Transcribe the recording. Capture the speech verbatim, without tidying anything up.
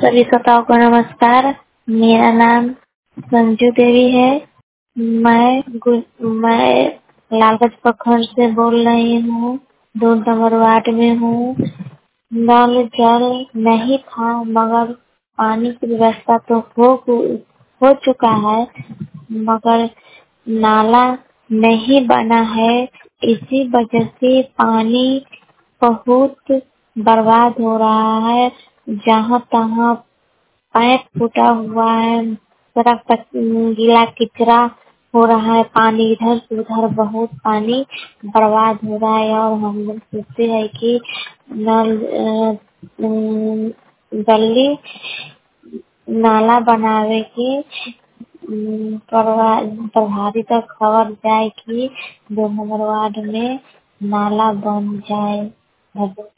सभी श्रोताओं को नमस्कार। मेरा नाम संजू देवी है। मैं गु- मैं लालगंज प्रखंड से बोल रही हूँ। दो नंबर वार्ड में हूँ। नल जल नहीं था मगर पानी की व्यवस्था तो हो हो चुका है, मगर नाला नहीं बना है। इसी वजह से पानी बहुत बर्बाद हो रहा है। जहाँ तहाँ पाइप फूटा हुआ है, सड़क तक गीला किचरा हो रहा है। पानी इधर से उधर बहुत पानी बर्बाद हो रहा है और हम लोग सोचते हैं कि नल अ, अम, जल्दी नाला बनावे के अम, प्रभा- प्रभारी तक खबर जाए कि दो नंबर वार्ड में नाला बन जाए।